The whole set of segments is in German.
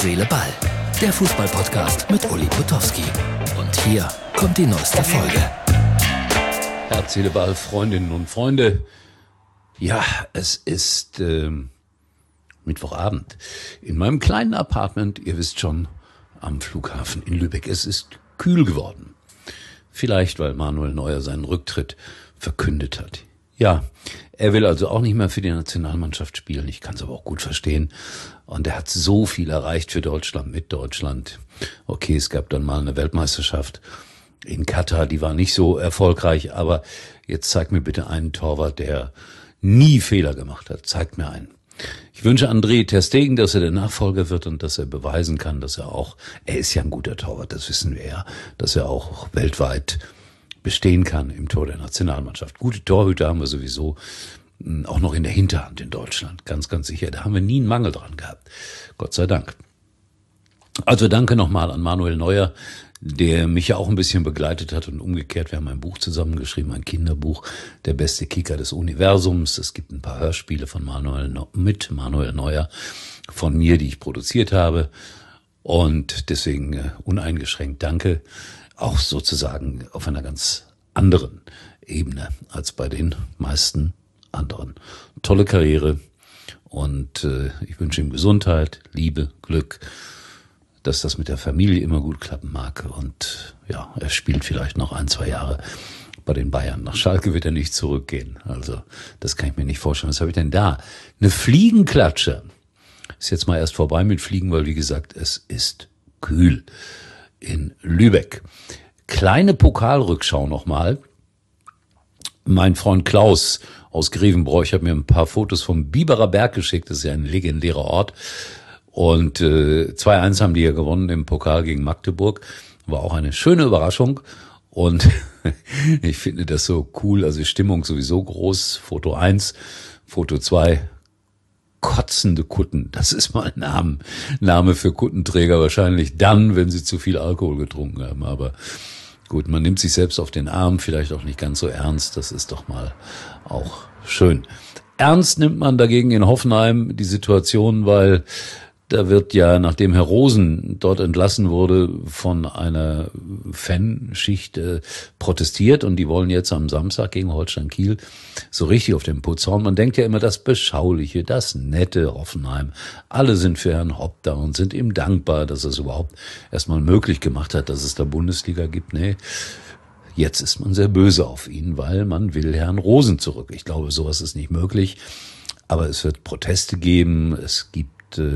Seele, Ball. Der Fußball-Podcast mit Uli Potowski. Und hier kommt die neueste Folge. Herz, Seele, Ball, Freundinnen und Freunde. Ja, es ist Mittwochabend. In meinem kleinen Apartment, ihr wisst schon, am Flughafen in Lübeck. Es ist kühl geworden. Vielleicht, weil Manuel Neuer seinen Rücktritt verkündet hat. Ja, er will also auch nicht mehr für die Nationalmannschaft spielen. Ich kann es aber auch gut verstehen. Und er hat so viel erreicht für Deutschland, mit Deutschland. Okay, es gab dann mal eine Weltmeisterschaft in Katar, die war nicht so erfolgreich. Aber jetzt zeigt mir bitte einen Torwart, der nie Fehler gemacht hat. Zeigt mir einen. Ich wünsche André ter Stegen, dass er der Nachfolger wird und dass er beweisen kann, dass er ist ja ein guter Torwart, das wissen wir ja, dass er auch weltweit bestehen kann im Tor der Nationalmannschaft. Gute Torhüter haben wir sowieso auch noch in der Hinterhand in Deutschland, ganz, ganz sicher. Da haben wir nie einen Mangel dran gehabt, Gott sei Dank. Also danke nochmal an Manuel Neuer, der mich ja auch ein bisschen begleitet hat und umgekehrt. Wir haben ein Buch zusammengeschrieben, ein Kinderbuch, der beste Kicker des Universums. Es gibt ein paar Hörspiele mit Manuel Neuer von mir, die ich produziert habe. Und deswegen uneingeschränkt danke. Auch sozusagen auf einer ganz anderen Ebene als bei den meisten anderen. Tolle Karriere und ich wünsche ihm Gesundheit, Liebe, Glück, dass das mit der Familie immer gut klappen mag. Und ja, er spielt vielleicht noch 1-2 Jahre bei den Bayern. Nach Schalke wird er nicht zurückgehen. Also das kann ich mir nicht vorstellen. Was habe ich denn da? Eine Fliegenklatsche. Ist jetzt mal erst vorbei mit Fliegen, weil wie gesagt, es ist kühl in Lübeck. Kleine Pokalrückschau nochmal. Mein Freund Klaus aus Grevenbroich hat mir ein paar Fotos vom Biberer Berg geschickt. Das ist ja ein legendärer Ort. Und 2-1 haben die ja gewonnen im Pokal gegen Magdeburg. War auch eine schöne Überraschung. Und ich finde das so cool. Also Stimmung sowieso groß. Foto 1, Foto 2. Kotzende Kutten. Das ist mal ein Name für Kuttenträger. Wahrscheinlich dann, wenn sie zu viel Alkohol getrunken haben. Aber gut, man nimmt sich selbst auf den Arm. Vielleicht auch nicht ganz so ernst. Das ist doch mal auch schön. Ernst nimmt man dagegen in Hoffenheim die Situation, weil da wird ja, nachdem Herr Rosen dort entlassen wurde, von einer Fanschicht protestiert und die wollen jetzt am Samstag gegen Holstein Kiel so richtig auf den Putz hauen. Man denkt ja immer, das Beschauliche, das nette Hoffenheim. Alle sind für Herrn Hopp da und sind ihm dankbar, dass er es überhaupt erstmal möglich gemacht hat, dass es da Bundesliga gibt. Nee, jetzt ist man sehr böse auf ihn, weil man will Herrn Rosen zurück. Ich glaube, sowas ist nicht möglich. Aber es wird Proteste geben, es gibt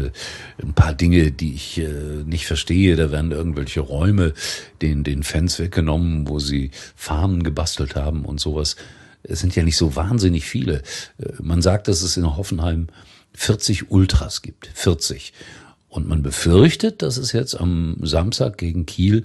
ein paar Dinge, die ich nicht verstehe. Da werden irgendwelche Räume den Fans weggenommen, wo sie Fahnen gebastelt haben und sowas. Es sind ja nicht so wahnsinnig viele. Man sagt, dass es in Hoffenheim 40 Ultras gibt. 40. Und man befürchtet, dass es jetzt am Samstag gegen Kiel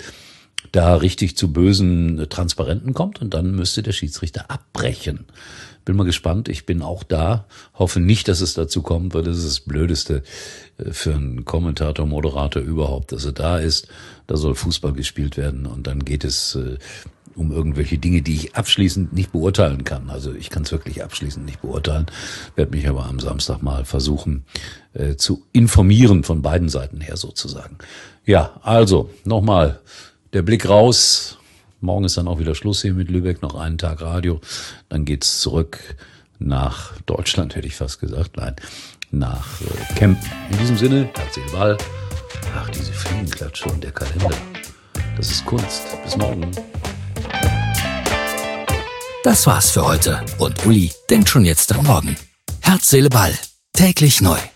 da richtig zu bösen Transparenten kommt und dann müsste der Schiedsrichter abbrechen. Bin mal gespannt, ich bin auch da, hoffe nicht, dass es dazu kommt, weil das ist das Blödeste für einen Kommentator, Moderator überhaupt, dass er da ist. Da soll Fußball gespielt werden und dann geht es um irgendwelche Dinge, die ich abschließend nicht beurteilen kann. Also ich kann es wirklich abschließend nicht beurteilen, werde mich aber am Samstag mal versuchen zu informieren von beiden Seiten her sozusagen. Ja, also nochmal der Blick raus. Morgen ist dann auch wieder Schluss hier mit Lübeck, noch einen Tag Radio. Dann geht's zurück nach Deutschland, hätte ich fast gesagt. Nein, nach Kempen. In diesem Sinne, Herz, Seele, Ball. Ach, diese Fliegenklatsche und der Kalender. Das ist Kunst. Bis morgen. Das war's für heute. Und Uli denkt schon jetzt an morgen. Herz, Seele, Ball. Täglich neu.